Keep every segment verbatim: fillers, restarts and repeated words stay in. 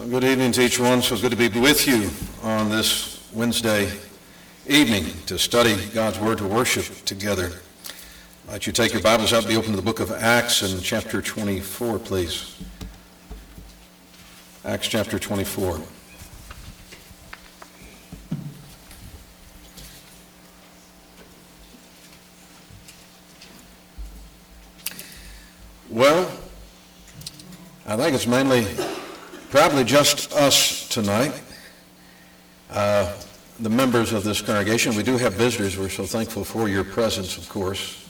Good evening to each one. So good to be with you on this Wednesday evening to study God's Word, to worship together. I'd like you to take your Bibles out and be open to the book of Acts in chapter twenty-four, please. Acts chapter twenty-four. Well, I think it's mainly probably just us tonight, uh, the members of this congregation. We do have visitors. We're so thankful for your presence, of course.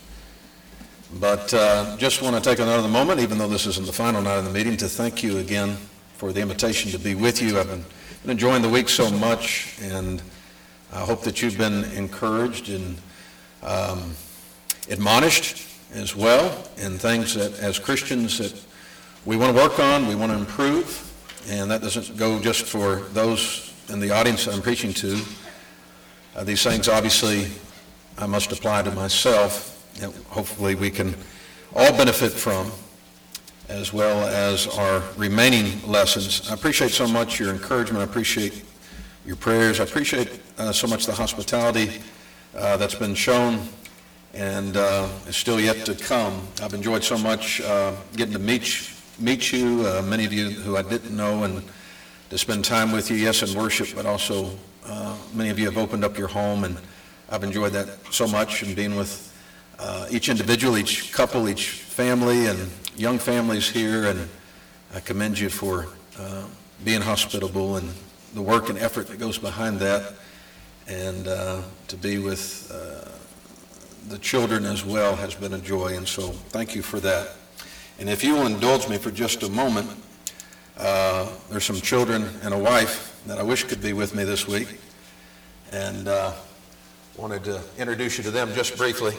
But uh, just want to take another moment, even though this isn't the final night of the meeting, to thank you again for the invitation to be with you. I've been, been enjoying the week so much, and I hope that you've been encouraged and um, admonished as well in things that, as Christians, that we want to work on, we want to improve. And that doesn't go just for those in the audience I'm preaching to. Uh, these things, obviously, I must apply to myself, and hopefully we can all benefit from, as well as our remaining lessons. I appreciate so much your encouragement. I appreciate your prayers. I appreciate uh, so much the hospitality uh, that's been shown and uh, is still yet to come. I've enjoyed so much uh, getting to meet meet you, uh, many of you who I didn't know, and to spend time with you, yes, in worship, but also uh, many of you have opened up your home, and I've enjoyed that so much, and being with uh, each individual, each couple, each family, and young families here, and I commend you for uh, being hospitable and the work and effort that goes behind that, and uh, to be with uh, the children as well has been a joy, and so thank you for that. And if you will indulge me for just a moment, uh, there's some children and a wife that I wish could be with me this week, and uh, wanted to introduce you to them just briefly.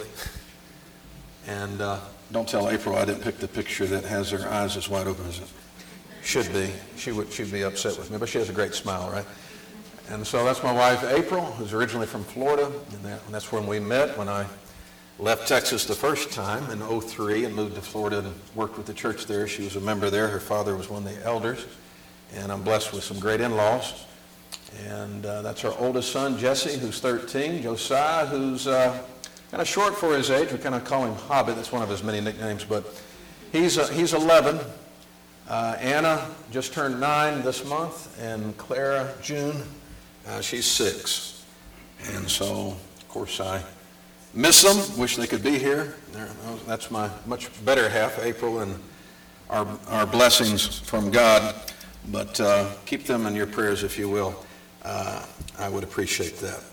And uh, don't tell April I didn't pick the picture that has her eyes as wide open as it should be. She would she'd be upset with me, but she has a great smile, right? And so that's my wife, April, who's originally from Florida, and, that, and that's when we met, when I left Texas the first time in oh three and moved to Florida and worked with the church there. She was a member there. Her father was one of the elders. And I'm blessed with some great in-laws. And uh, that's our oldest son, Jesse, who's thirteen. Josiah, who's uh, kind of short for his age. We kind of call him Hobbit. That's one of his many nicknames. But he's uh, he's eleven. Uh, Anna just turned nine this month. And Clara, June, uh, she's six. And so, of course, I miss them, wish they could be here. That's my much better half, April, and our our blessings from God. But uh, keep them in your prayers, if you will. Uh, I would appreciate that.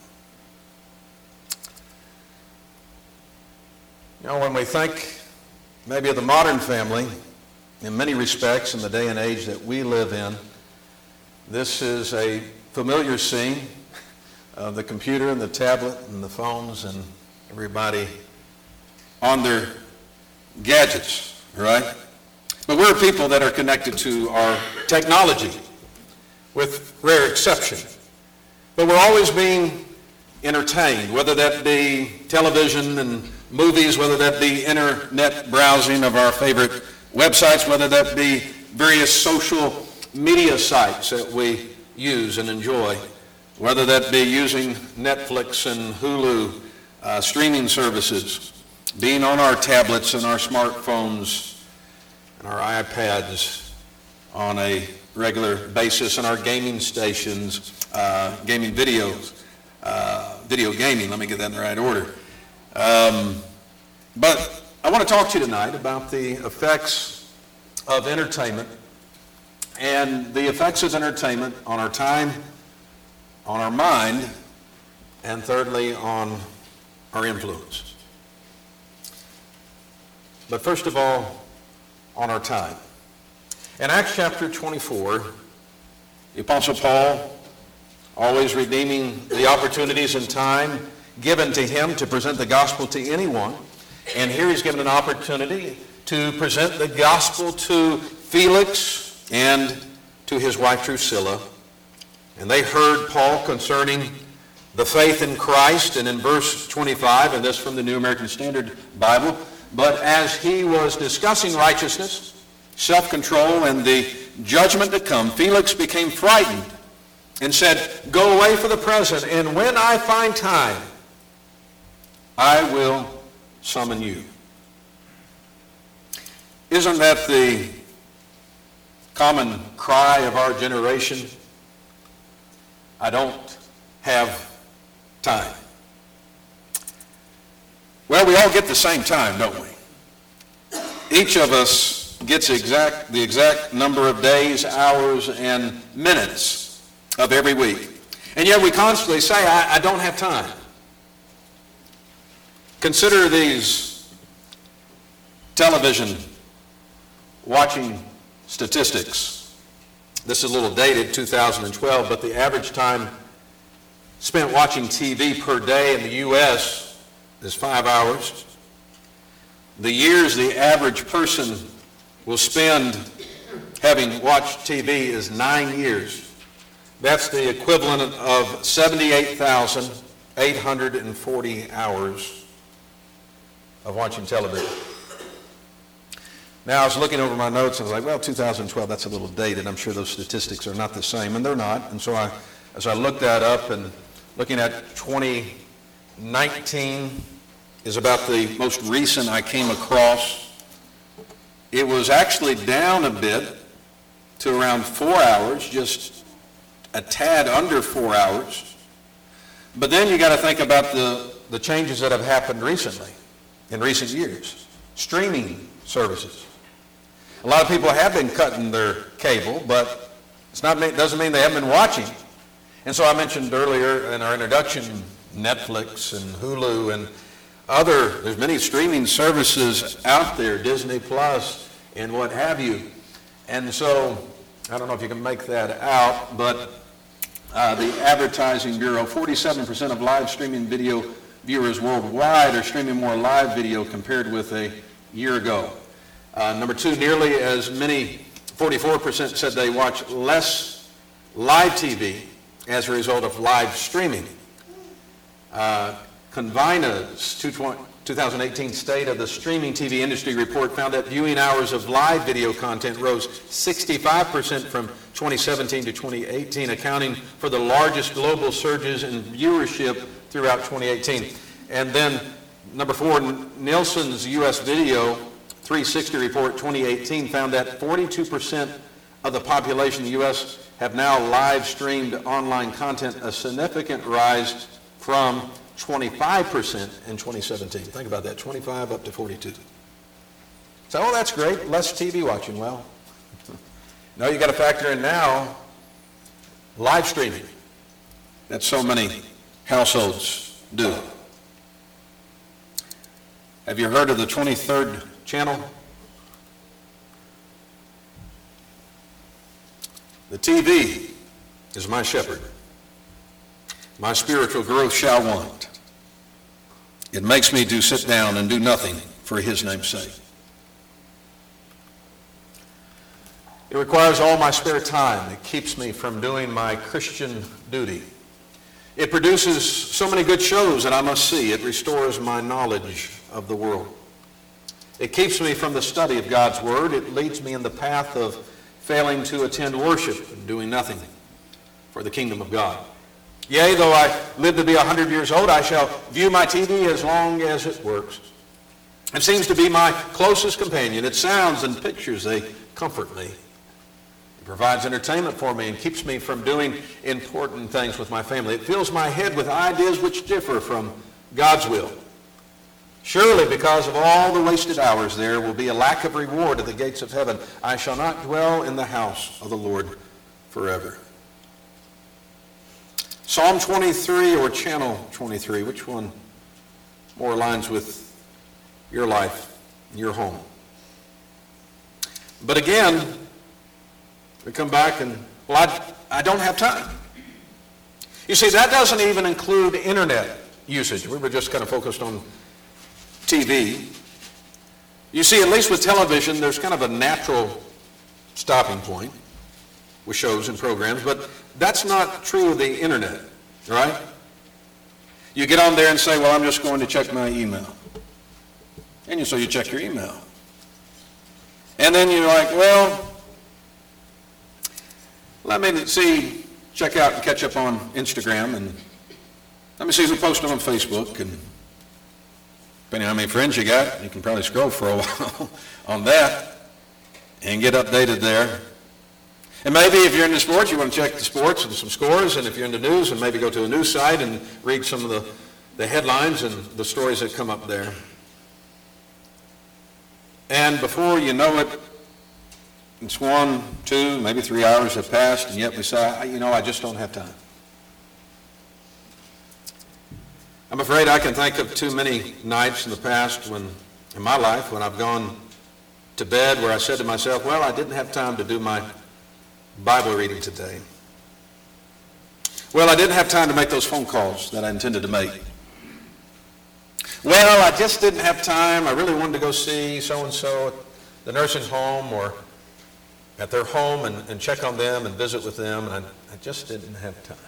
You know, when we think maybe of the modern family, in many respects, in the day and age that we live in, this is a familiar scene of the computer and the tablet and the phones and everybody on their gadgets, right? But we're people that are connected to our technology, with rare exception. But we're always being entertained, whether that be television and movies, whether that be internet browsing of our favorite websites, whether that be various social media sites that we use and enjoy, whether that be using Netflix and Hulu, Uh, streaming services, being on our tablets and our smartphones and our iPads on a regular basis, and our gaming stations, uh, gaming videos, uh, video gaming, let me get that in the right order. Um, but I want to talk to you tonight about the effects of entertainment and the effects of entertainment on our time, on our mind, and thirdly, on our influence. But first of all, on our time. In Acts chapter twenty-four, the Apostle Paul, always redeeming the opportunities and time given to him to present the gospel to anyone, and here he's given an opportunity to present the gospel to Felix and to his wife Drusilla. And they heard Paul concerning the faith in Christ, and in verse twenty-five, and this from the New American Standard Bible, but as he was discussing righteousness, self-control, and the judgment to come, Felix became frightened and said, "Go away for the present, and when I find time, I will summon you." Isn't that the common cry of our generation? I don't have time. Well, we all get the same time, don't we? Each of us gets exact the exact number of days, hours, and minutes of every week. And yet we constantly say, I, I don't have time. Consider these television watching statistics. This is a little dated, two thousand twelve, but the average time spent watching T V per day in the U S is five hours. The years the average person will spend having watched T V is nine years. That's the equivalent of seventy-eight thousand eight hundred forty hours of watching television. Now, I was looking over my notes and I was like, well, two thousand twelve, that's a little dated. I'm sure those statistics are not the same, and they're not. And so I, as I looked that up, and looking at twenty nineteen is about the most recent I came across. It was actually down a bit to around four hours, just a tad under four hours. But then you got to think about the, the changes that have happened recently, in recent years. Streaming services. A lot of people have been cutting their cable, but it's not, it doesn't mean they haven't been watching. And so I mentioned earlier in our introduction, Netflix and Hulu and other, there's many streaming services out there, Disney Plus and what have you. And so, I don't know if you can make that out, but uh, the Advertising Bureau, forty-seven percent of live streaming video viewers worldwide are streaming more live video compared with a year ago. Uh, number two, nearly as many, forty-four percent said they watch less live T V as a result of live streaming. Uh, Convina's two thousand eighteen State of the Streaming T V Industry report found that viewing hours of live video content rose sixty-five percent from twenty seventeen to twenty eighteen, accounting for the largest global surges in viewership throughout twenty eighteen. And then number four, Nielsen's U S Video three sixty report twenty eighteen found that forty-two percent of the population in the U S have now live streamed online content, a significant rise from twenty-five percent in twenty seventeen. Think about that, twenty-five up to forty-two. So, oh, that's great, less T V watching. Well, no, you got to factor in now live streaming that so many households do. Have you heard of the twenty-third channel? The T V is my shepherd. My spiritual growth shall want. It makes me do sit down and do nothing for his name's sake. It requires all my spare time. It keeps me from doing my Christian duty. It produces so many good shows that I must see. It restores my knowledge of the world. It keeps me from the study of God's word. It leads me in the path of failing to attend worship and doing nothing for the kingdom of God. Yea, though I live to be a hundred years old, I shall view my T V as long as it works. It seems to be my closest companion. Its sounds and pictures, they comfort me. It provides entertainment for me and keeps me from doing important things with my family. It fills my head with ideas which differ from God's will. Surely, because of all the wasted hours, there will be a lack of reward at the gates of heaven. I shall not dwell in the house of the Lord forever. Psalm twenty-three or Channel twenty-three, which one more aligns with your life, your home? But again, we come back and, well, I, I don't have time. You see, that doesn't even include internet usage. We were just kind of focused on T V. You see, at least with television, there's kind of a natural stopping point with shows and programs, but that's not true of the internet, right? You get on there and say, well, I'm just going to check my email. And you, so you check your email. And then you're like, well, let me see, check out and catch up on Instagram, and let me see who posted on Facebook, and depending on how many friends you got, you can probably scroll for a while on that and get updated there. And maybe if you're into sports, you want to check the sports and some scores, and if you're into news, and maybe go to a news site and read some of the, the headlines and the stories that come up there. And before you know it, it's one, two, maybe three hours have passed, and yet we say, you know, I just don't have time. I'm afraid I can think of too many nights in the past when, in my life, when I've gone to bed where I said to myself, well, I didn't have time to do my Bible reading today. Well, I didn't have time to make those phone calls that I intended to make. Well, I just didn't have time. I really wanted to go see so-and-so at the nursing home or at their home and, and check on them and visit with them, and I, I just didn't have time.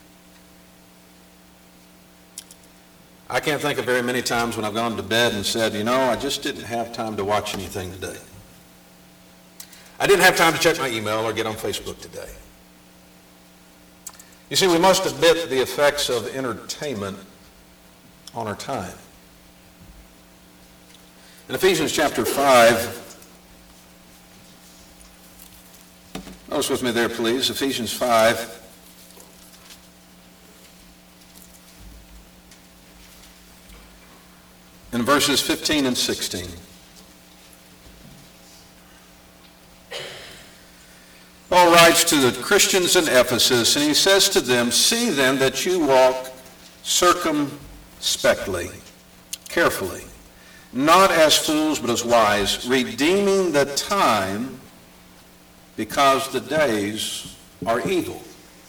I can't think of very many times when I've gone to bed and said, you know, I just didn't have time to watch anything today. I didn't have time to check my email or get on Facebook today. You see, we must admit the effects of entertainment on our time. In Ephesians chapter five, notice with me there, please, Ephesians five. In verses fifteen and sixteen. Paul writes to the Christians in Ephesus, and he says to them, see then that you walk circumspectly, carefully, not as fools, but as wise, redeeming the time, because the days are evil.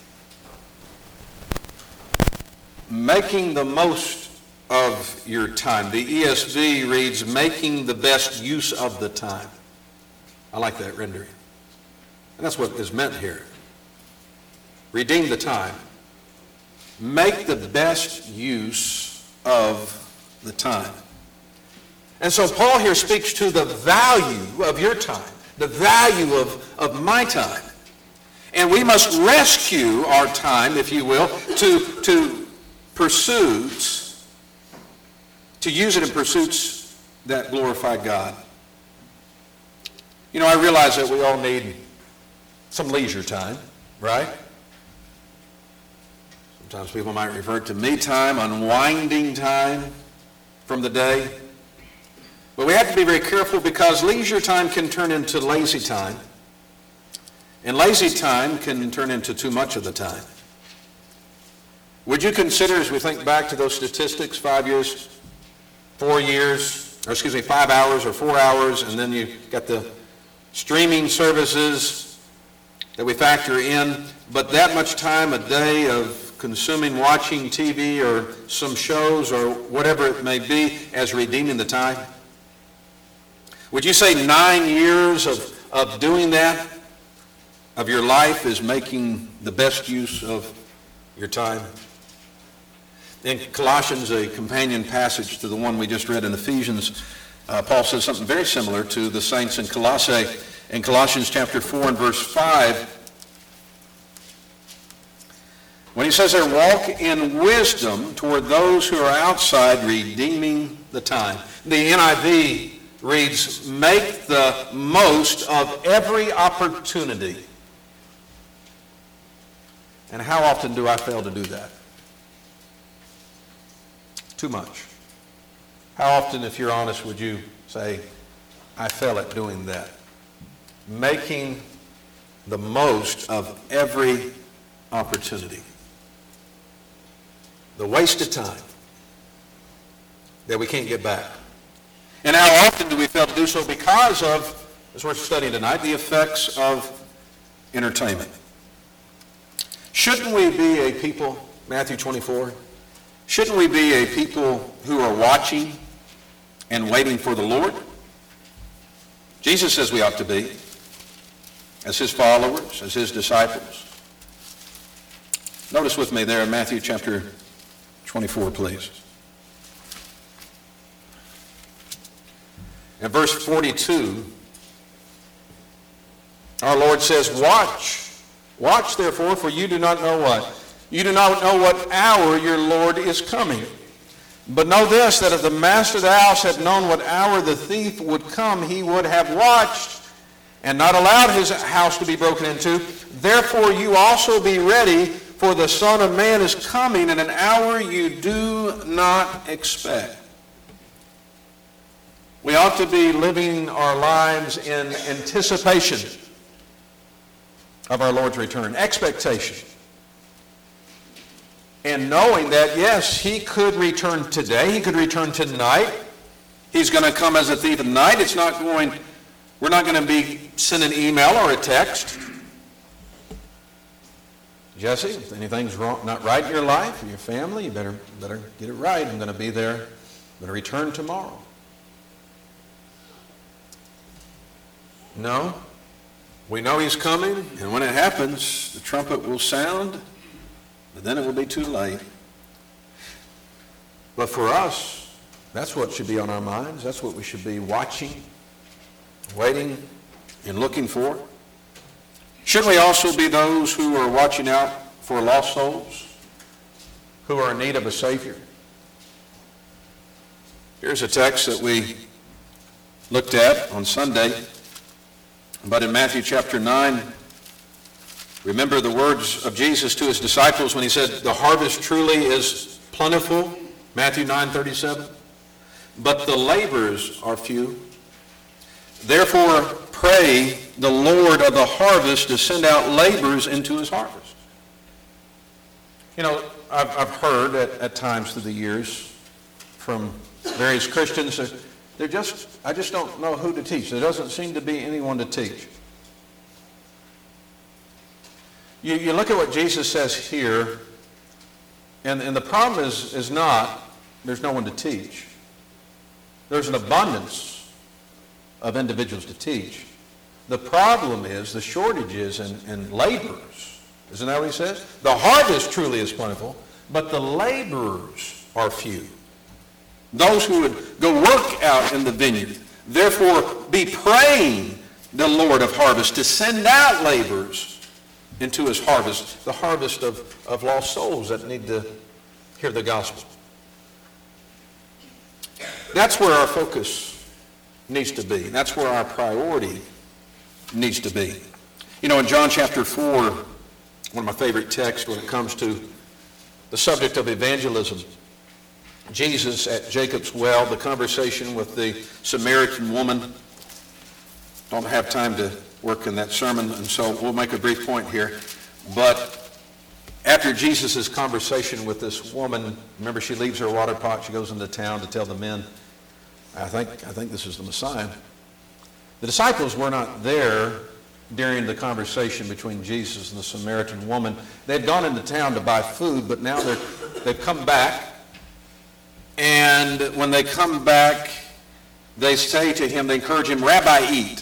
Making the most of your time. The E S V reads, making the best use of the time. I like that rendering. And that's what is meant here. Redeem the time. Make the best use of the time. And so Paul here speaks to the value of your time, the value of, of my time. And we must rescue our time, if you will, to, to pursuits, to use it in pursuits that glorify God. You know, I realize that we all need some leisure time, right? Sometimes people might refer to me time, unwinding time from the day. But we have to be very careful because leisure time can turn into lazy time. And lazy time can turn into too much of the time. Would you consider, as we think back to those statistics, five years, four years, or excuse me, five hours or four hours, and then you got the streaming services that we factor in, but that much time a day of consuming, watching T V or some shows or whatever it may be as redeeming the time? Would you say nine years of, of doing that, of your life, is making the best use of your time? In Colossians, a companion passage to the one we just read in Ephesians, uh, Paul says something very similar to the saints in Colossae. In Colossians chapter four and verse five, when he says there, walk in wisdom toward those who are outside, redeeming the time. The N I V reads, make the most of every opportunity. And how often do I fail to do that? Too much. How often, if you're honest, would you say, I fail at doing that? Making the most of every opportunity. The wasted time that we can't get back. And how often do we fail to do so because of, as we're studying tonight, the effects of entertainment? Shouldn't we be a people, Matthew twenty-four, shouldn't we be a people who are watching and waiting for the Lord? Jesus says we ought to be, as his followers, as his disciples. Notice with me there in Matthew chapter twenty-four, please. In verse forty-two, Our Lord says, watch. Watch, therefore, for you do not know what? You do not know what hour your Lord is coming. But know this, that if the master of the house had known what hour the thief would come, he would have watched and not allowed his house to be broken into. Therefore you also be ready, for the Son of Man is coming in an hour you do not expect. We ought to be living our lives in anticipation of our Lord's return, expectation. And knowing that, yes, he could return today, he could return tonight. He's going to come as a thief in the night. It's not going, we're not going to be sending an email or a text. Jesse, if anything's wrong, not right in your life or your family, you better, better get it right. I'm going to be there. I'm going to return tomorrow. No. We know he's coming, and when it happens, the trumpet will sound, but then it will be too late. But for us, that's what should be on our minds. That's what we should be watching, waiting, and looking for. Shouldn't we also be those who are watching out for lost souls who are in need of a Savior? Here's a text that we looked at on Sunday, but in Matthew chapter nine, remember the words of Jesus to his disciples when he said, the harvest truly is plentiful, Matthew nine thirty-seven, but the laborers are few. Therefore pray the Lord of the harvest to send out laborers into his harvest. You know, I've, I've heard at, at times through the years from various Christians that they're just, I just don't know who to teach. There doesn't seem to be anyone to teach. You, you look at what Jesus says here, and, and the problem is, is not there's no one to teach. There's an abundance of individuals to teach. The problem is the shortage is in, in laborers. Isn't that what he says? The harvest truly is plentiful, but the laborers are few. Those who would go work out in the vineyard. Therefore, be praying the Lord of harvest to send out laborers into his harvest, the harvest of, of lost souls that need to hear the gospel. That's where our focus needs to be. That's where our priority needs to be. You know, in John chapter four, one of my favorite texts when it comes to the subject of evangelism, Jesus at Jacob's well, the conversation with the Samaritan woman. Don't have time to work in that sermon, and so we'll make a brief point here. But after Jesus' conversation with this woman, remember she leaves her water pot, she goes into town to tell the men, I think, I think this is the Messiah. The disciples were not there during the conversation between Jesus and the Samaritan woman. They had gone into town to buy food, but now they're, they've come back. And when they come back, they say to him, they encourage him, Rabbi, eat.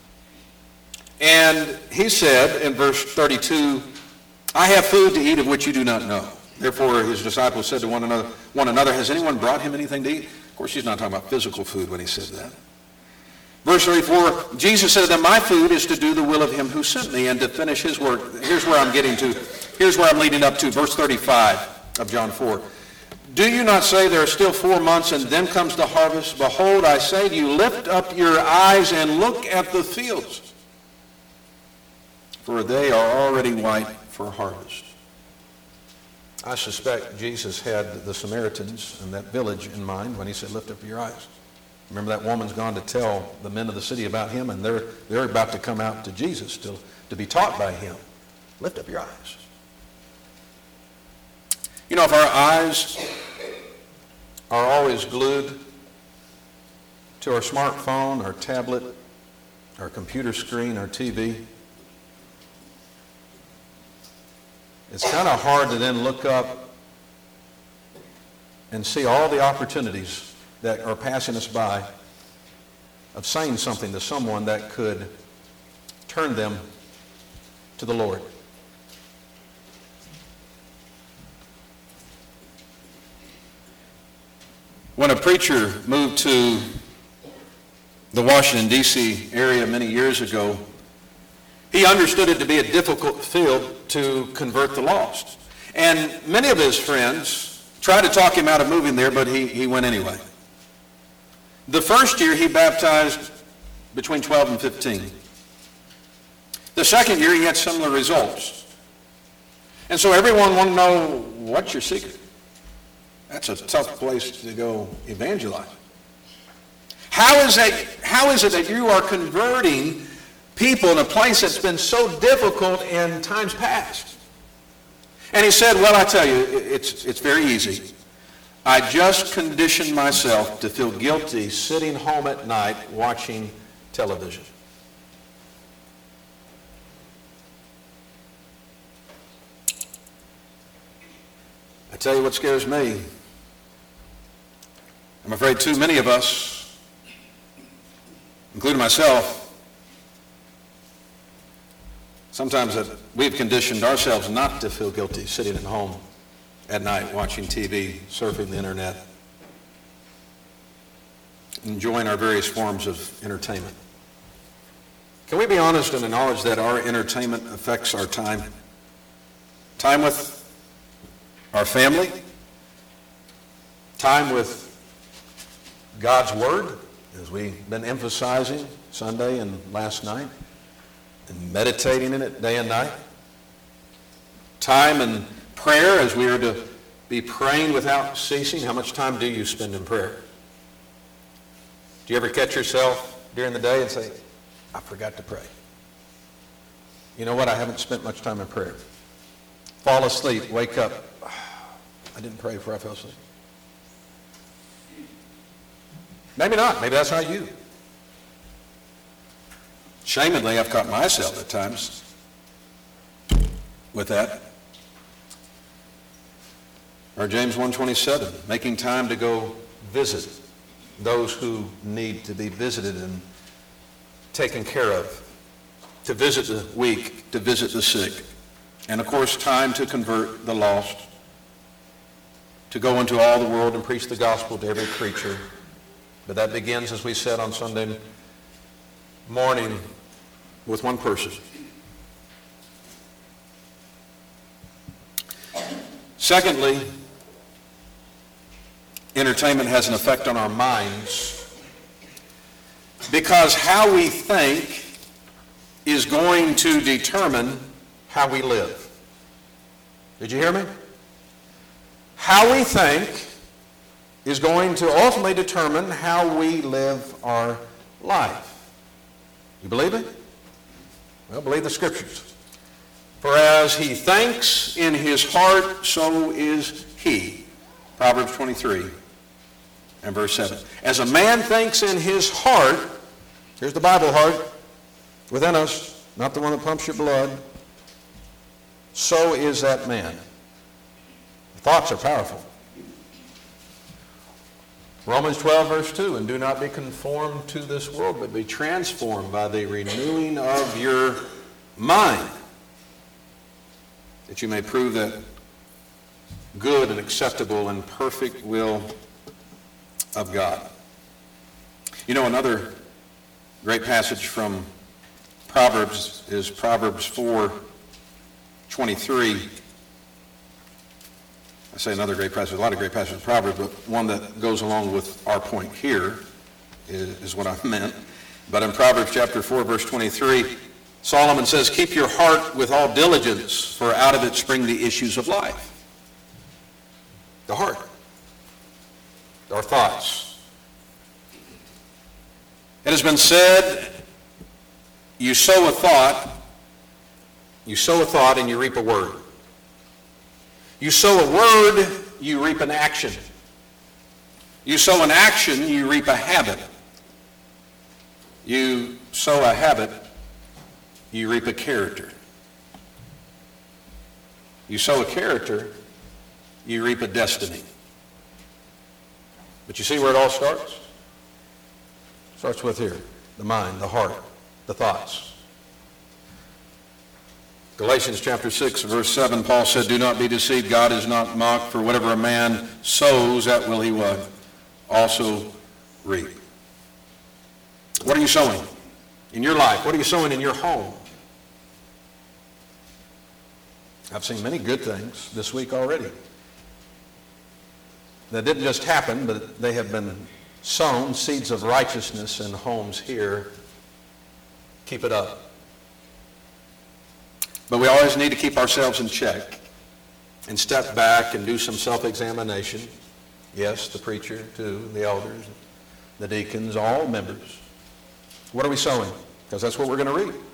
And he said in verse thirty-two, I have food to eat of which you do not know. Therefore his disciples said to one another, one another, has anyone brought him anything to eat? Of course, he's not talking about physical food when he says that. Verse thirty-four, Jesus said to them, my food is to do the will of him who sent me and to finish his work. Here's where I'm getting to. Here's where I'm leading up to. Verse thirty-five of John four. Do you not say there are still four months and then comes the harvest? Behold, I say to you, lift up your eyes and look at the fields, for they are already white for harvest. I suspect Jesus had the Samaritans and that village in mind when he said, lift up your eyes. Remember, that woman's gone to tell the men of the city about him, and they're, they're about to come out to Jesus to, to be taught by him. Lift up your eyes. You know, if our eyes are always glued to our smartphone, our tablet, our computer screen, our T V, it's kind of hard to then look up and see all the opportunities that are passing us by of saying something to someone that could turn them to the Lord. When a preacher moved to the Washington, D C area many years ago, He understood it to be a difficult field to convert the lost. And many of his friends tried to talk him out of moving there, but he, he went anyway. The first year he baptized between twelve and fifteen. The second year he had similar results. And so everyone wanted to know, what's your secret? That's a tough place to go evangelize. How is that, how is it that you are converting people in a place that's been so difficult in times past? And he said, well, I tell you, it's, it's very easy. I just conditioned myself to feel guilty sitting home at night watching television. I tell you what scares me. I'm afraid too many of us, including myself, sometimes that we've conditioned ourselves not to feel guilty sitting at home at night watching T V, surfing the internet, enjoying our various forms of entertainment. Can we be honest and acknowledge that our entertainment affects our time? Time with our family, time with God's Word, as we've been emphasizing Sunday and last night, and meditating in it day and night. Time and prayer, as we are to be praying without ceasing. How much time do you spend in prayer? Do you ever catch yourself during the day and say, I forgot to pray? You know what? I haven't spent much time in prayer. Fall asleep, wake up. I didn't pray before I fell asleep. Maybe not. Maybe that's not you. Shamedly, I've caught myself at times with that. Or James one twenty-seven, making time to go visit those who need to be visited and taken care of, to visit the weak, to visit the sick, and of course time to convert the lost, to go into all the world and preach the gospel to every creature. But that begins, as we said on Sunday morning, with one person. Secondly, entertainment has an effect on our minds because how we think is going to determine how we live. Did you hear me? How we think is going to ultimately determine how we live our life. You believe it? Well, believe the Scriptures. For as he thinks in his heart, so is he. Proverbs twenty-three and verse seven. As a man thinks in his heart, here's the Bible heart within us, not the one that pumps your blood, so is that man. Thoughts are powerful. Romans twelve, verse two, and do not be conformed to this world, but be transformed by the renewing of your mind, that you may prove that good and acceptable and perfect will of God. You know, another great passage from Proverbs is Proverbs four twenty-three. I say another great passage, a lot of great passages in Proverbs, but one that goes along with our point here is, is what I meant. But in Proverbs chapter four, verse twenty-three, Solomon says, keep your heart with all diligence, for out of it spring the issues of life. The heart. Our thoughts. It has been said, you sow a thought, you sow a thought and you reap a word. You sow a word, you reap an action. You sow an action, you reap a habit. You sow a habit, you reap a character. You sow a character, you reap a destiny. But you see where it all starts? It starts with here, the mind, the heart, the thoughts. Galatians chapter six, verse seven, Paul said, do not be deceived, God is not mocked, for whatever a man sows, that will he what? Also reap. What are you sowing in your life? What are you sowing in your home? I've seen many good things this week already. That didn't just happen, but they have been sown, seeds of righteousness in homes here. Keep it up. But we always need to keep ourselves in check and step back and do some self-examination. Yes, the preacher, too, the elders, the deacons, all members. What are we sowing? Because that's what we're going to read.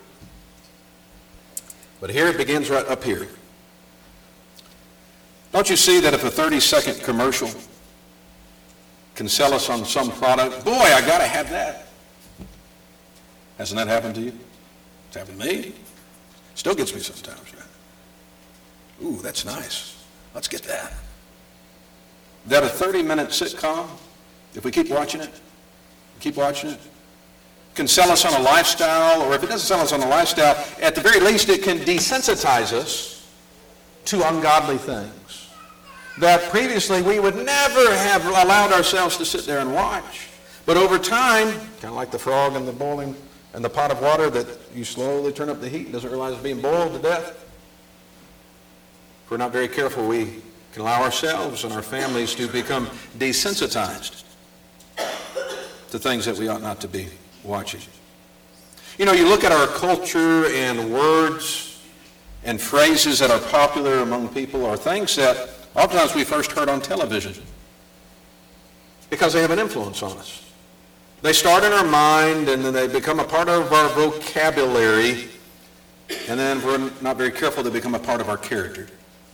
But here it begins right up here. Don't you see that if a thirty-second commercial can sell us on some product, boy, I got to have that. Hasn't that happened to you? It's happened to me. Still gets me sometimes. Right? Ooh, that's nice. Let's get that. That a thirty-minute sitcom, if we keep watching it, keep watching it, can sell us on a lifestyle, or if it doesn't sell us on a lifestyle, at the very least it can desensitize us to ungodly things that previously we would never have allowed ourselves to sit there and watch. But over time, kind of like the frog in the boiling and the pot of water that you slowly turn up the heat and doesn't realize it's being boiled to death. If we're not very careful, we can allow ourselves and our families to become desensitized to things that we ought not to be watching. You know, you look at our culture and words and phrases that are popular among people are things that oftentimes we first heard on television because they have an influence on us. They start in our mind and then they become a part of our vocabulary, and then if we're not very careful, they become a part of our character.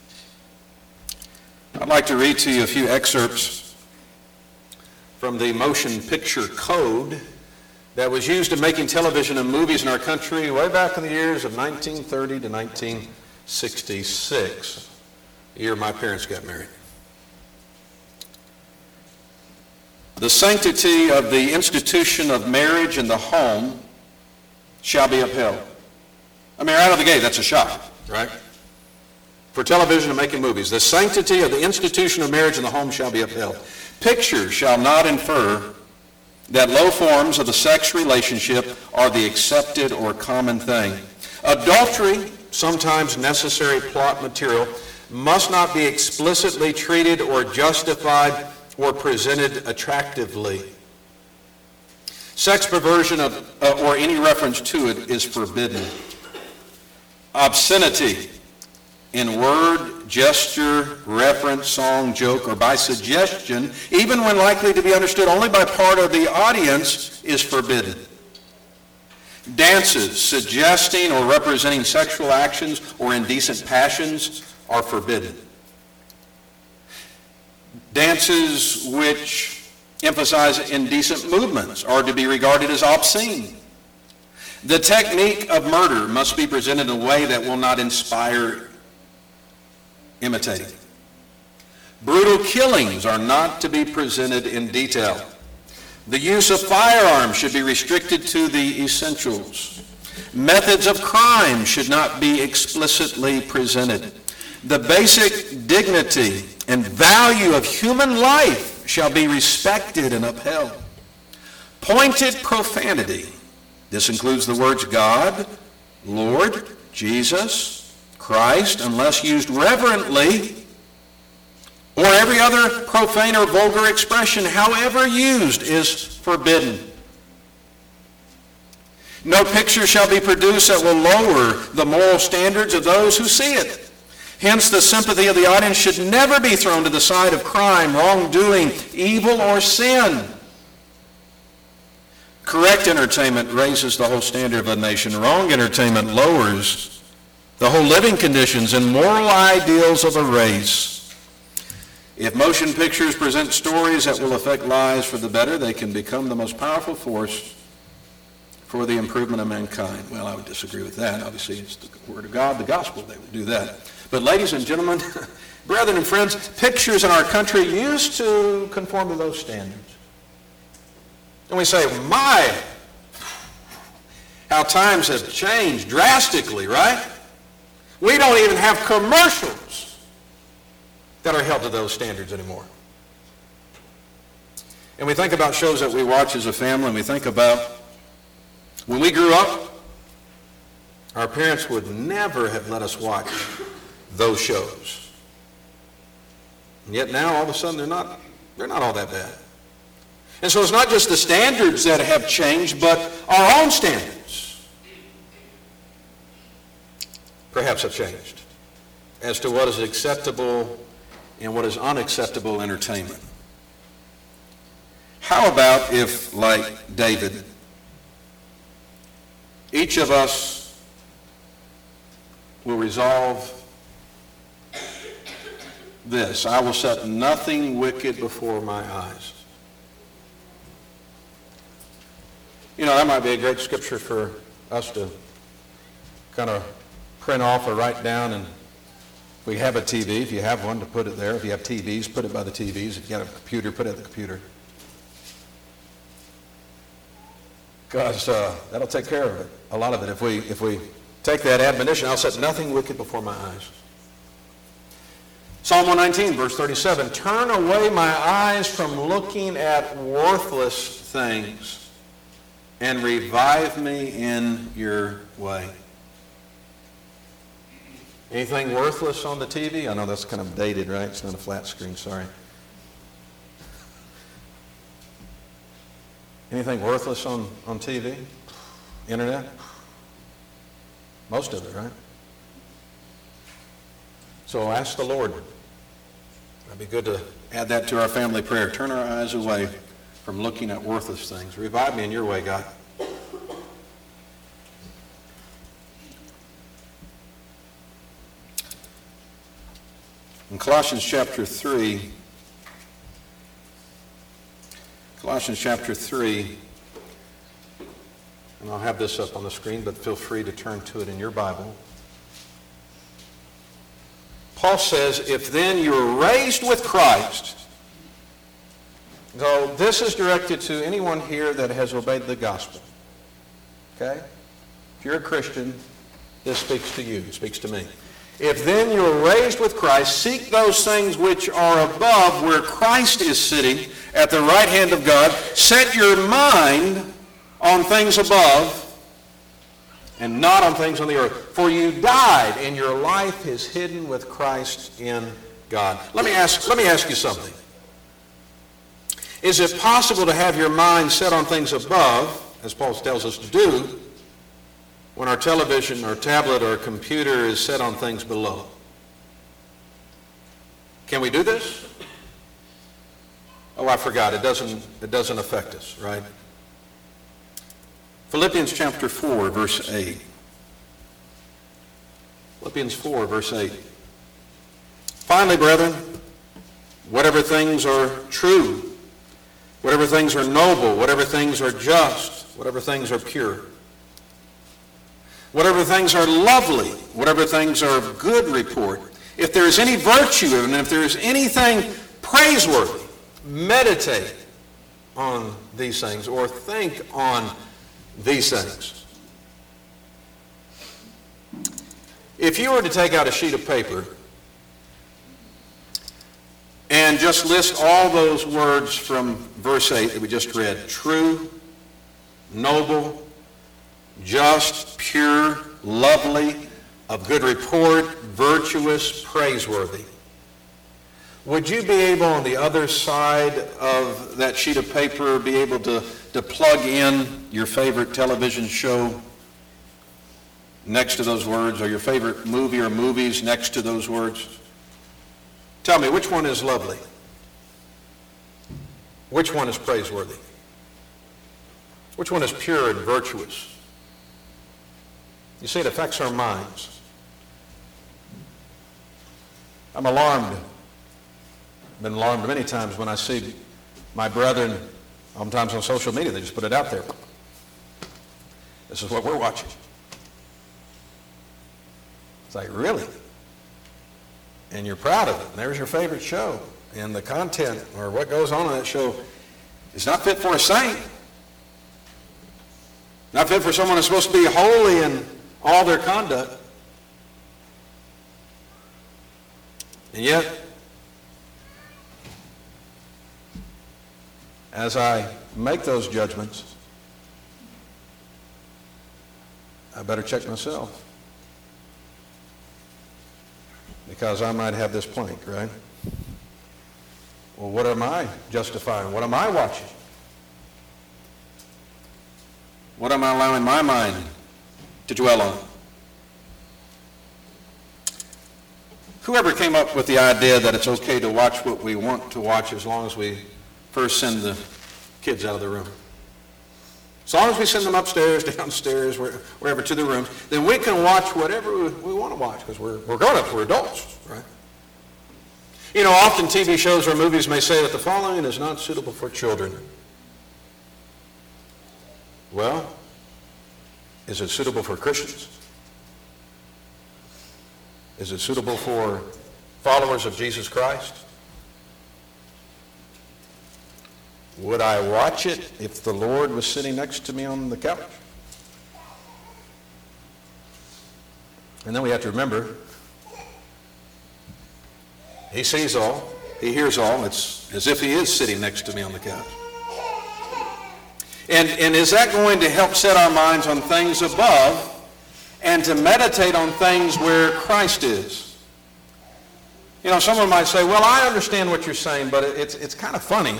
I'd like to read to you a few excerpts from the Motion Picture Code that was used in making television and movies in our country way back in the years of nineteen thirty to nineteen sixty-six, the year my parents got married. The sanctity of the institution of marriage and the home shall be upheld. I mean, right out of the gate, that's a shock, right? For television and making movies, the sanctity of the institution of marriage and the home shall be upheld. Pictures shall not infer that low forms of the sex relationship are the accepted or common thing. Adultery, sometimes necessary plot material, must not be explicitly treated or justified or presented attractively. Sex perversion of, uh, or any reference to it is forbidden. Obscenity in word, gesture, reference, song, joke, or by suggestion, even when likely to be understood only by part of the audience, is forbidden. Dances suggesting or representing sexual actions or indecent passions are forbidden. Dances which emphasize indecent movements are to be regarded as obscene. The technique of murder must be presented in a way that will not inspire imitating. Brutal killings are not to be presented in detail. The use of firearms should be restricted to the essentials. Methods of crime should not be explicitly presented. The basic dignity and value of human life shall be respected and upheld. Pointed profanity, this includes the words God, Lord, Jesus, Christ, unless used reverently, or every other profane or vulgar expression, however used, is forbidden. No picture shall be produced that will lower the moral standards of those who see it. Hence, the sympathy of the audience should never be thrown to the side of crime, wrongdoing, evil, or sin. Correct entertainment raises the whole standard of a nation. Wrong entertainment lowers the whole living conditions and moral ideals of a race. If motion pictures present stories that will affect lives for the better, they can become the most powerful force for the improvement of mankind. Well, I would disagree with that. Obviously, it's the Word of God, the gospel, that would do that. But ladies and gentlemen, brethren and friends, pictures in our country used to conform to those standards. And we say, my, how times have changed drastically, right? We don't even have commercials that are held to those standards anymore. And we think about shows that we watch as a family, and we think about when we grew up, our parents would never have let us watch those shows. And yet now, all of a sudden, they're not, they're not all that bad. And so it's not just the standards that have changed, but our own standards perhaps have changed as to what is acceptable and what is unacceptable entertainment. How about if, like David, each of us will resolve this: I will set nothing wicked before my eyes. You know, that might be a great scripture for us to kind of print off or write down, and we have a T V, if you have one, to put it there. If you have T Vs, put it by the T Vs. If you got a computer, put it at the computer. Because uh, that'll take care of it, a lot of it. If we, if we take that admonition, I'll set nothing wicked before my eyes. Psalm one nineteen, verse thirty-seven, turn away my eyes from looking at worthless things and revive me in your way. Anything worthless on the T V? I know that's kind of dated, right? It's not a flat screen, sorry. Anything worthless on, on T V? Internet? Most of it, right? So ask the Lord. It'd be good to add that to our family prayer. Turn our eyes away from looking at worthless things. Revive me in your way, God. In Colossians chapter three, Colossians chapter three, and I'll have this up on the screen, but feel free to turn to it in your Bible. Paul says, if then you're raised with Christ, so this is directed to anyone here that has obeyed the gospel. Okay? If you're a Christian, this speaks to you, it speaks to me. If then you're raised with Christ, seek those things which are above, where Christ is sitting at the right hand of God. Set your mind on things above and not on things on the earth. For you died, and your life is hidden with Christ in God. Let me ask, let me ask you something. Is it possible to have your mind set on things above, as Paul tells us to do, when our television or tablet or computer is set on things below? Can we do this? Oh, I forgot. It doesn't, it doesn't affect us, right? Philippians chapter four, verse eight. Philippians four, verse eight. Finally, brethren, whatever things are true, whatever things are noble, whatever things are just, whatever things are pure, whatever things are lovely, whatever things are of good report, if there is any virtue and if there is anything praiseworthy, meditate on these things or think on these things. If you were to take out a sheet of paper and just list all those words from verse eight that we just read, true, noble, just, pure, lovely, of good report, virtuous, praiseworthy, would you be able on the other side of that sheet of paper be able to, to plug in your favorite television show next to those words, or your favorite movie or movies next to those words? Tell me, which one is lovely? Which one is praiseworthy? Which one is pure and virtuous? You see, it affects our minds. I'm alarmed. I've been alarmed many times when I see my brethren, sometimes on social media, they just put it out there. This is what we're watching. It's like, really? And you're proud of it. And there's your favorite show. And the content or what goes on in that show is not fit for a saint. Not fit for someone who's supposed to be holy in all their conduct. And yet, as I make those judgments, I better check myself. because I might have this plank, right? Well, what am I justifying? What am I watching? What am I allowing my mind to dwell on? Whoever came up with the idea that it's okay to watch what we want to watch as long as we first send the kids out of the room? As long as we send them upstairs, downstairs, wherever to the room, then we can watch whatever we, we want to watch because we're, we're grown-ups, we're adults, right? You know, often T V shows or movies may say that the following is not suitable for children. Well, is it suitable for Christians? Is it suitable for followers of Jesus Christ? Would I watch it if the Lord was sitting next to me on the couch? And then we have to remember, he sees all, he hears all. It's as if he is sitting next to me on the couch. And, and is that going to help set our minds on things above and to meditate on things where Christ is? You know, someone might say, well, I understand what you're saying, but it's, it's kind of funny.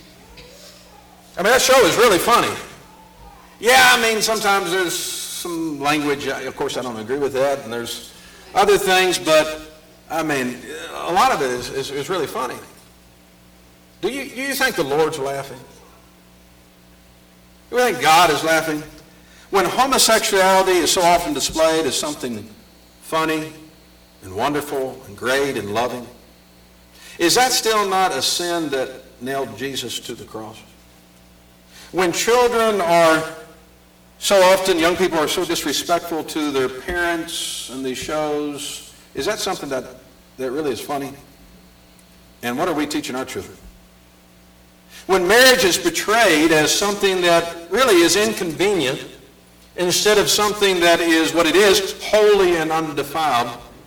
I mean, that show is really funny. Yeah, I mean, sometimes there's some language, of course I don't agree with that, and there's other things, but I mean, a lot of it is, is, is really funny. Do you, do you think the Lord's laughing? Do you think God is laughing? When homosexuality is so often displayed as something funny and wonderful and great and loving, is that still not a sin that nailed Jesus to the cross? When children are so often, young people are so disrespectful to their parents in these shows, is that something that, that really is funny? And what are we teaching our children? When marriage is portrayed as something that really is inconvenient, instead of something that is what it is, holy and undefiled,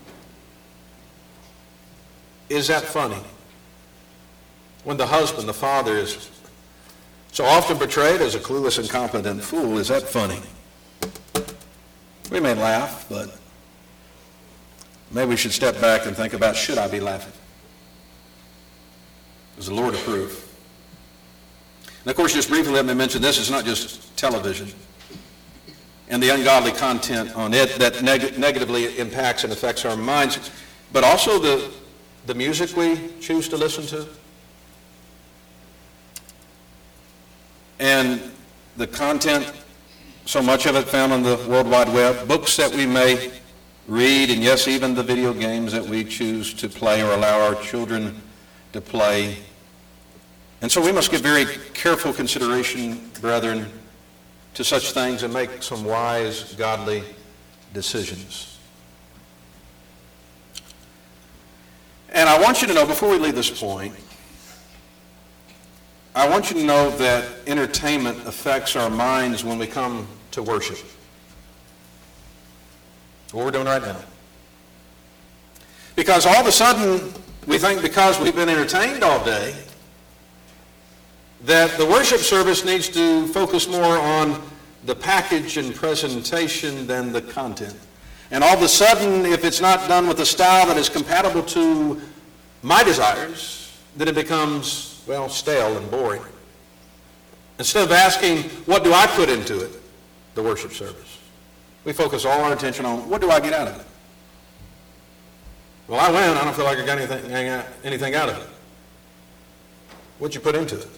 is that funny? When the husband, the father, is so often portrayed as a clueless, incompetent fool, is that funny? We may laugh, but maybe we should step back and think about, should I be laughing? Does the Lord approve? And of course, just briefly let me mention this, it's not just television and the ungodly content on it that neg- negatively impacts and affects our minds, but also the, the music we choose to listen to. And the content, so much of it found on the World Wide Web, books that we may read, and yes, even the video games that we choose to play or allow our children to play. And so we must give very careful consideration, brethren, to such things and make some wise, godly decisions. And I want you to know, before we leave this point, I want you to know that entertainment affects our minds when we come to worship. What we're doing right now. Because all of a sudden, we think because we've been entertained all day, that the worship service needs to focus more on the package and presentation than the content. And all of a sudden, if it's not done with a style that is compatible to my desires, then it becomes, well, stale and boring. Instead of asking, what do I put into it, the worship service, we focus all our attention on, what do I get out of it? Well, I went, I don't feel like I got anything, anything out of it. What'd you put into it?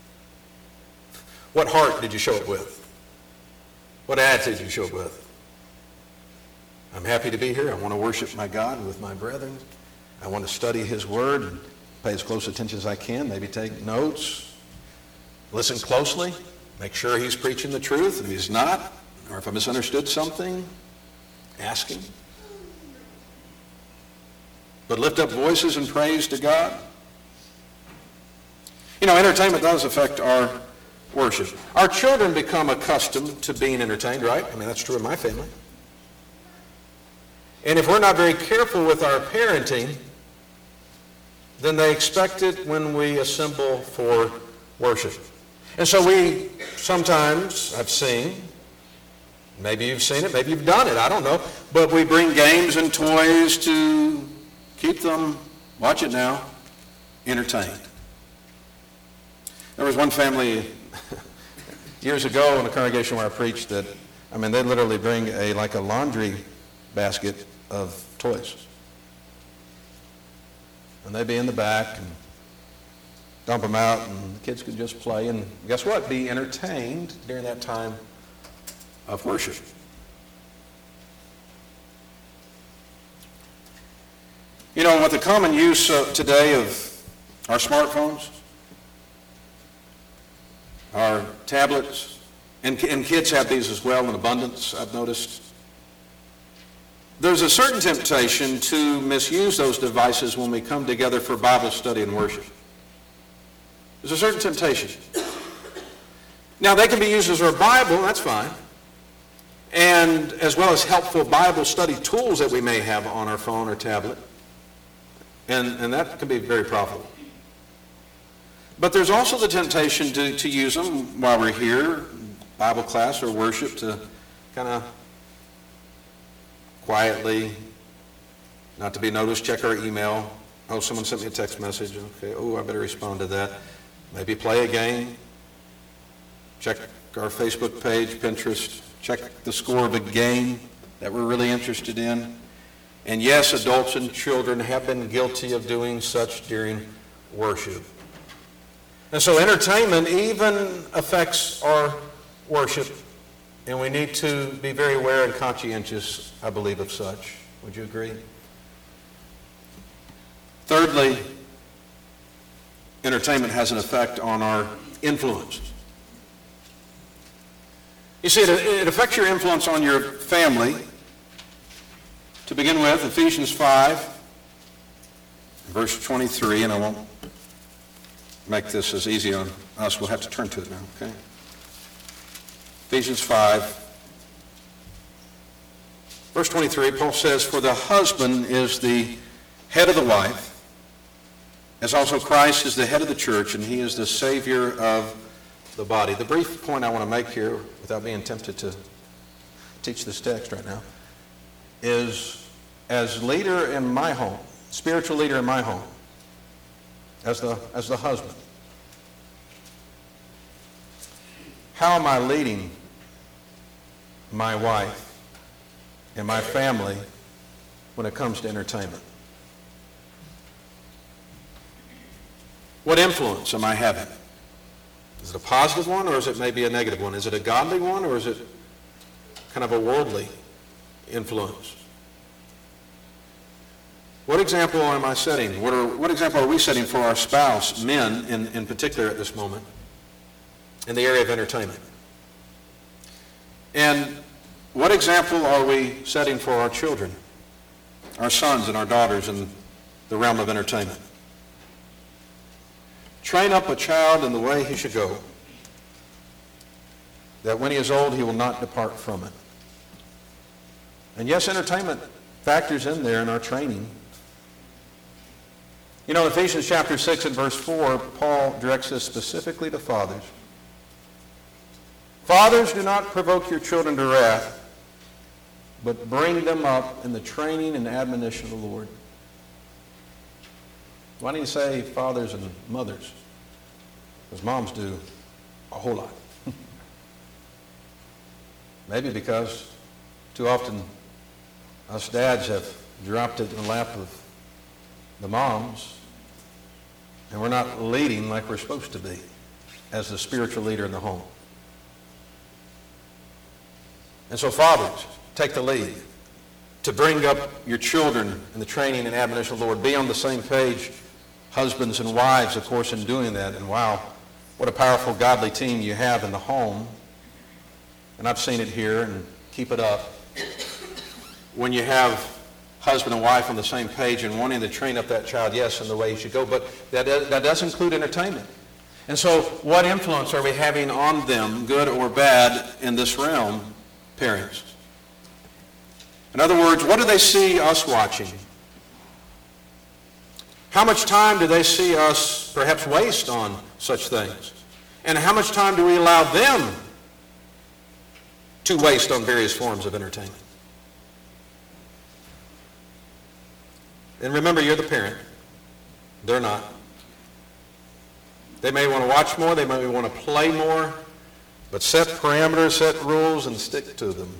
What heart did you show it with? What attitude did you show it with? I'm happy to be here. I want to worship my God with my brethren. I want to study his word and pay as close attention as I can, maybe take notes, listen closely, make sure he's preaching the truth. If he's not, or if I misunderstood something, ask him. But lift up voices in praise to God. You know, entertainment does affect our worship. Our children become accustomed to being entertained, right? I mean, that's true in my family. And if we're not very careful with our parenting, then they expect it when we assemble for worship. And so we sometimes, I've seen, maybe you've seen it, maybe you've done it, I don't know, but we bring games and toys to Keep them, watch it now, entertained. There was one family years ago in a congregation where I preached that, I mean, they literally bring a like a laundry basket of toys. And they'd be in the back and dump them out, and the kids could just play and guess what? Be entertained during that time of worship. You know, with the common use uh, today of our smartphones, our tablets, and, and kids have these as well in abundance, I've noticed. There's a certain temptation to misuse those devices when we come together for Bible study and worship. There's a certain temptation. Now, they can be used as our Bible, that's fine, and as well as helpful Bible study tools that we may have on our phone or tablet, and, and that can be very profitable. But there's also the temptation to, to use them while we're here, Bible class or worship, to kind of quietly, not to be noticed, check our email. Oh, someone sent me a text message. Okay, oh, I better respond to that. Maybe play a game. Check our Facebook page, Pinterest. Check the score of a game that we're really interested in. And yes, adults and children have been guilty of doing such during worship. And so entertainment even affects our worship, and we need to be very aware and conscientious, I believe, of such. Would you agree? Thirdly, entertainment has an effect on our influence. You see, it, it affects your influence on your family. To begin with, Ephesians five, verse twenty-three, and I won't make this as easy on us. We'll have to turn to it now, okay? Ephesians five, verse twenty-three, Paul says, "For the husband is the head of the wife, as also Christ is the head of the church, and he is the Savior of the body." The brief point I want to make here, without being tempted to teach this text right now, is as leader in my home, spiritual leader in my home, as the, as the husband, how am I leading my wife and my family when it comes to entertainment? What influence am I having? Is it a positive one, or is it maybe a negative one? Is it a godly one, or is it kind of a worldly influence? What example am I setting? What, are, what example are we setting for our spouse, men in, in particular at this moment, in the area of entertainment? And what example are we setting for our children, our sons and our daughters in the realm of entertainment? Train up a child in the way he should go, that when he is old he will not depart from it. And yes, entertainment factors in there in our training. You know, in Ephesians chapter six and verse four, Paul directs this specifically to fathers. "Fathers, do not provoke your children to wrath, but bring them up in the training and admonition of the Lord." Why don't you say fathers and mothers? Because moms do a whole lot. Maybe because too often us dads have dropped it in the lap of the moms, and we're not leading like we're supposed to be as the spiritual leader in the home. And so fathers, take the lead to bring up your children in the training and admonition of the Lord. Be on the same page, husbands and wives, of course, in doing that. And wow, what a powerful godly team you have in the home. And I've seen it here, and keep it up. When you have husband and wife on the same page and wanting to train up that child, yes, in the way he should go, but that, that does include entertainment. And so what influence are we having on them, good or bad, in this realm, parents? In other words, what do they see us watching? How much time do they see us perhaps waste on such things? And how much time do we allow them to waste on various forms of entertainment? And remember, you're the parent. They're not. They may want to watch more, they may want to play more, but set parameters, set rules, and stick to them.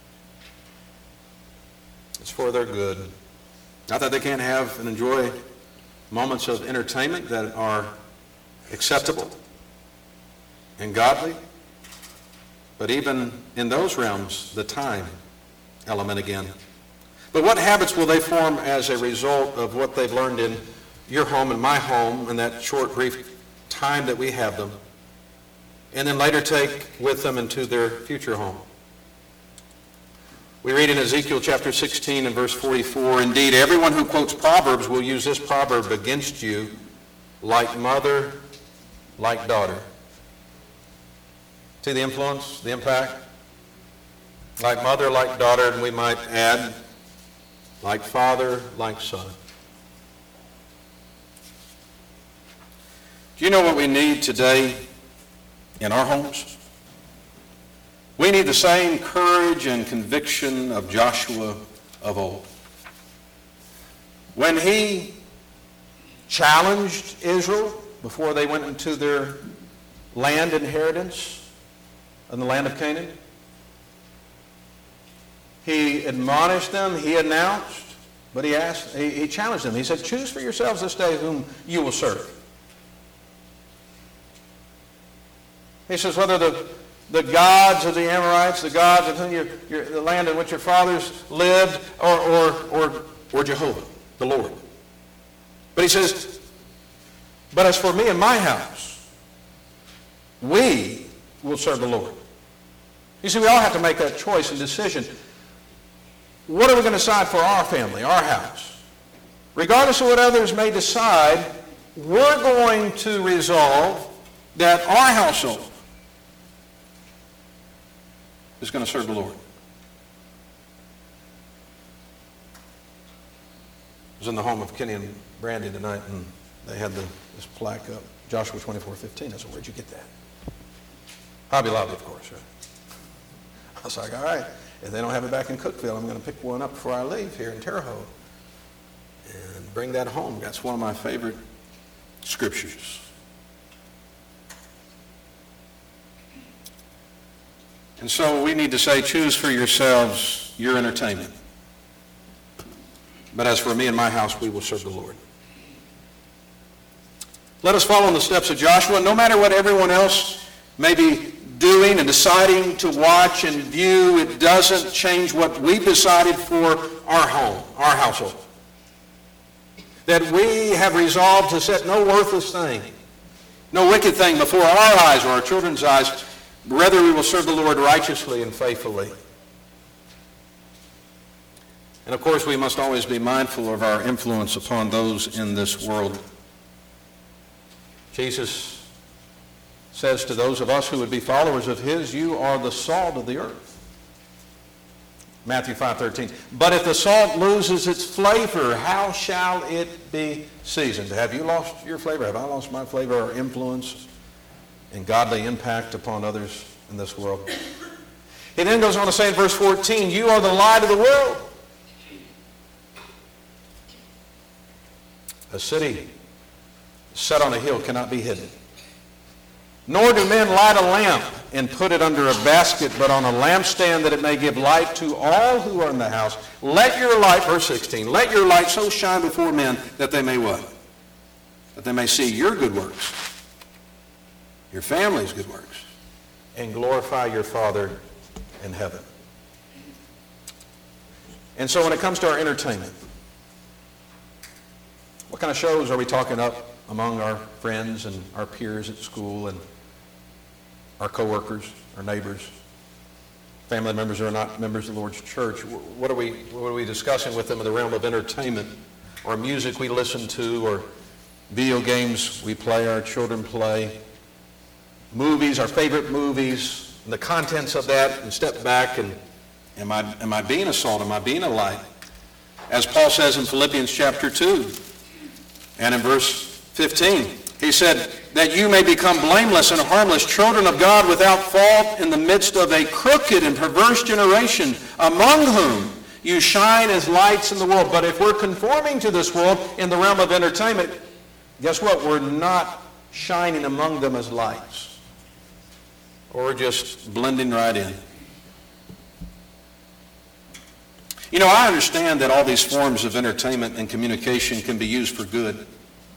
It's for their good. Not that they can't have and enjoy moments of entertainment that are acceptable and godly, but even in those realms, the time element again. But what habits will they form as a result of what they've learned in your home and my home in that short, brief time that we have them, and then later take with them into their future home? We read in Ezekiel chapter sixteen and verse forty-four, "Indeed, everyone who quotes Proverbs will use this proverb against you, like mother, like daughter." See the influence, the impact? Like mother, like daughter, and we might add, like father, like son. Do you know what we need today in our homes? We need the same courage and conviction of Joshua of old. When he challenged Israel before they went into their land inheritance in the land of Canaan, he admonished them, he announced, but he asked, he, he challenged them. He said, "Choose for yourselves this day whom you will serve." He says, whether the, the gods of the Amorites, the gods of whom your, your, the land in which your fathers lived, or, or, or, or Jehovah, the Lord. But he says, but as for me and my house, we will serve the Lord. You see, we all have to make that choice and decision. What are we going to decide for our family, our house? Regardless of what others may decide, we're going to resolve that our household is going to serve the Lord. I was in the home of Kenny and Brandy tonight, and they had the, this plaque up, Joshua twenty-four fifteen. I said, "Where'd you get that?" Hobby Lobby, of course, right? I was like, all right, if they don't have it back in Cookeville, I'm going to pick one up before I leave here in Terre Haute and bring that home. That's one of my favorite scriptures. And so we need to say, choose for yourselves your entertainment. But as for me and my house, we will serve the Lord. Let us follow in the steps of Joshua. No matter what everyone else may be doing and deciding to watch and view, it doesn't change what we've decided for our home, our household. That we have resolved to set no worthless thing, no wicked thing before our eyes or our children's eyes. Rather, we will serve the Lord righteously and faithfully. And of course, we must always be mindful of our influence upon those in this world. Jesus says to those of us who would be followers of his, "You are the salt of the earth." Matthew five thirteen. "But if the salt loses its flavor, how shall it be seasoned?" Have you lost your flavor? Have I lost my flavor or influence and godly impact upon others in this world? He then goes on to say in verse fourteen, "You are the light of the world." A city set on a hill cannot be hidden. "Nor do men light a lamp and put it under a basket, but on a lampstand, that it may give light to all who are in the house. Let your light," verse sixteen, "let your light so shine before men that they may" what? "That they may see your good works, your family's good works, and glorify your Father in heaven." And so when it comes to our entertainment, what kind of shows are we talking up among our friends and our peers at school and our coworkers, our neighbors, family members who are not members of the Lord's church? What are we, what are we discussing with them in the realm of entertainment, or music we listen to, or video games we play, our children play, movies, our favorite movies, and the contents of that, and step back and am I, am I being a salt? Am I being a light? As Paul says in Philippians chapter two and in verse fifteen, he said, "That you may become blameless and harmless, children of God without fault in the midst of a crooked and perverse generation, among whom You shine as lights in the world. But if we're conforming to this world in the realm of entertainment, guess what? We're not shining among them as lights. Or we're just blending right in. You know, I understand that all these forms of entertainment and communication can be used for good.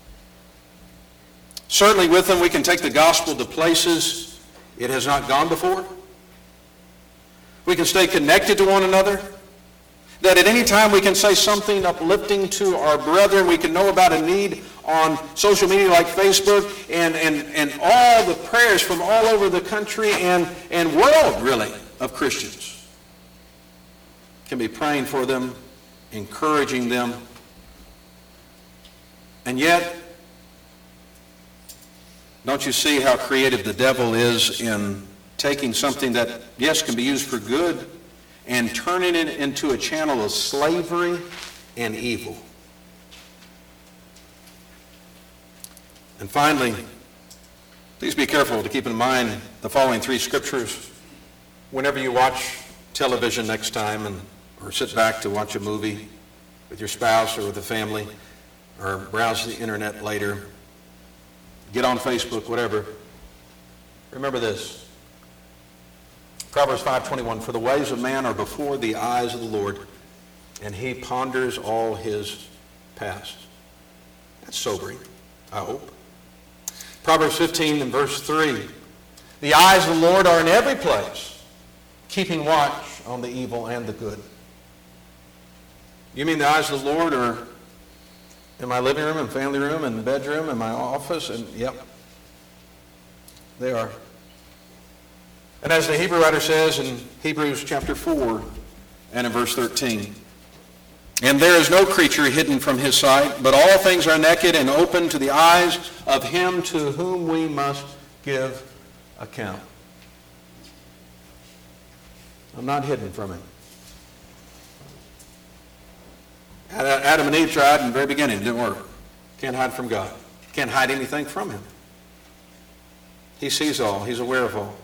Certainly with them we can take the gospel to places it has not gone before. We can stay connected to one another. That at any time we can say something uplifting to our brethren. We can know about a need on social media like Facebook, and, and, and all the prayers from all over the country and, and world, really, of Christians. Can be praying for them, encouraging them. And yet, don't you see how creative the devil is in taking something that, yes, can be used for good and turning it into a channel of slavery and evil? And finally, please be careful to keep in mind the following three scriptures whenever you watch television next time and or sit back to watch a movie with your spouse or with the family, or browse the internet later, get on Facebook, whatever. Remember this. Proverbs five twenty-one, for the ways of man are before the eyes of the Lord, and he ponders all his past. That's sobering, I hope. Proverbs fifteen and verse three, the eyes of the Lord are in every place, keeping watch on the evil and the good. You mean the eyes of the Lord are in my living room and family room and bedroom and my office? And yep, they are. And as the Hebrew writer says in Hebrews chapter four and in verse thirteen, and there is no creature hidden from his sight, but all things are naked and open to the eyes of him to whom we must give account. I'm not hidden from him. Adam and Eve tried in the very beginning. It didn't work. Can't hide from God. Can't hide anything from him. He sees all. He's aware of all.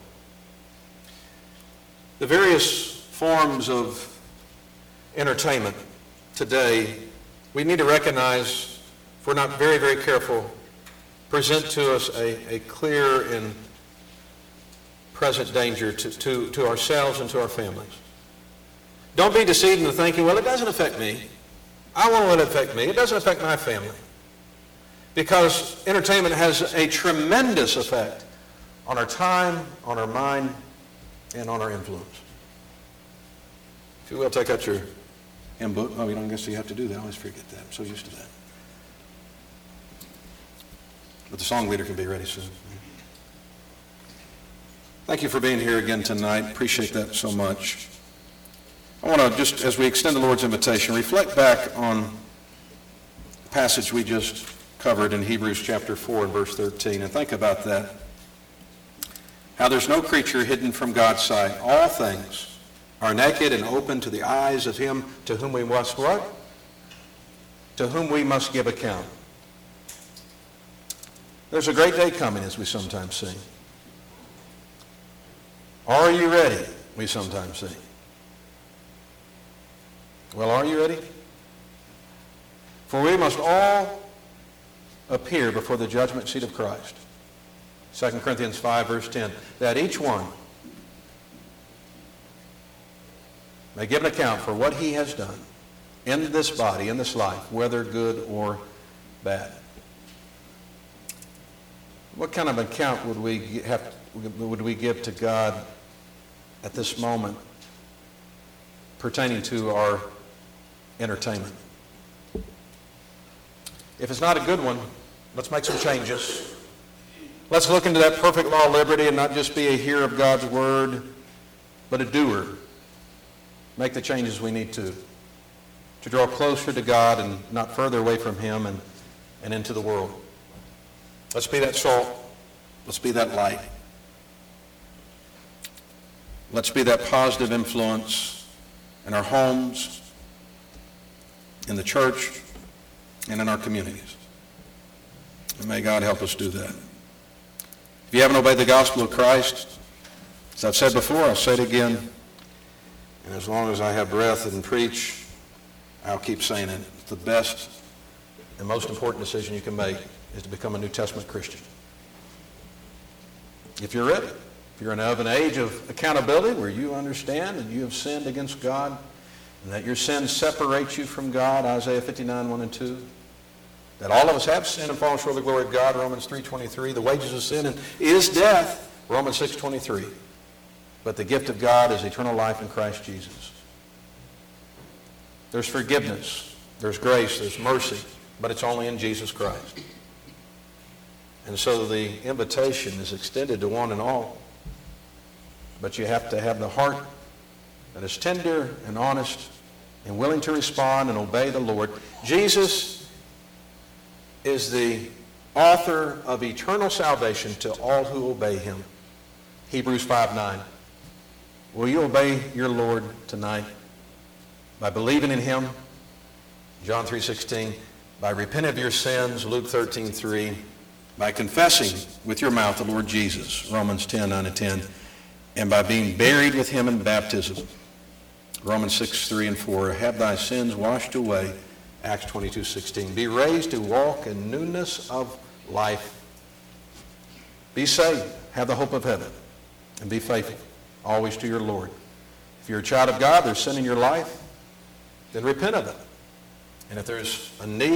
The various forms of entertainment today, we need to recognize, if we're not very, very careful, present to us a, a clear and present danger to, to, to ourselves and to our families. Don't be deceived into thinking, well, it doesn't affect me. I won't let it affect me. It doesn't affect my family. Because entertainment has a tremendous effect on our time, on our mind, and on our influence. If you will, take out your hymn book. Oh, you don't guess you have to do that. I always forget that. I'm so used to that. But the song leader can be ready soon. Thank you for being here again tonight. Appreciate that so much. I want to just, as we extend the Lord's invitation, reflect back on the passage we just covered in Hebrews chapter four and verse thirteen, and think about that. How there's no creature hidden from God's sight. All things are naked and open to the eyes of him to whom we must what? To whom we must give account. There's a great day coming, as we sometimes sing. Are you ready? We sometimes sing. Well, are you ready? For we must all appear before the judgment seat of Christ. Second Corinthians five, verse ten, that each one may give an account for what he has done in this body, in this life, whether good or bad. What kind of account would we have? Would we give to God at this moment pertaining to our entertainment? If it's not a good one, let's make some changes. Let's look into that perfect law of liberty and not just be a hearer of God's word, but a doer. Make the changes we need to, to draw closer to God and not further away from him and, and into the world. Let's be that salt. Let's be that light. Let's be that positive influence in our homes, in the church, and in our communities. And may God help us do that. If you haven't obeyed the gospel of Christ, as I've said before, I'll say it again, And as long as I have breath and preach, I'll keep saying it. The best and most important decision you can make is to become a New Testament Christian. If you're ready, if you're in of an age of accountability where you understand that you have sinned against God and that your sin separates you from God, Isaiah fifty-nine, one and two, that all of us have sinned and fallen short of the glory of God, Romans three twenty-three, the wages of sin is death, Romans six twenty-three, but the gift of God is eternal life in Christ Jesus. There's forgiveness, there's grace, there's mercy, but it's only in Jesus Christ. And so the invitation is extended to one and all, but you have to have the heart that is tender and honest and willing to respond and obey the Lord. Jesus is the author of eternal salvation to all who obey him. Hebrews five nine. Will you obey your Lord tonight by believing in him? John three sixteen. By repenting of your sins, Luke thirteen three. By confessing with your mouth the Lord Jesus, Romans ten nine and ten. And by being buried with him in baptism, Romans six three and four. Have thy sins washed away, Acts twenty-two sixteen. Be raised to walk in newness of life. Be saved, have the hope of heaven, and be faithful always to your Lord. If you're a child of God, there's sin in your life, then repent of it. And if there's a need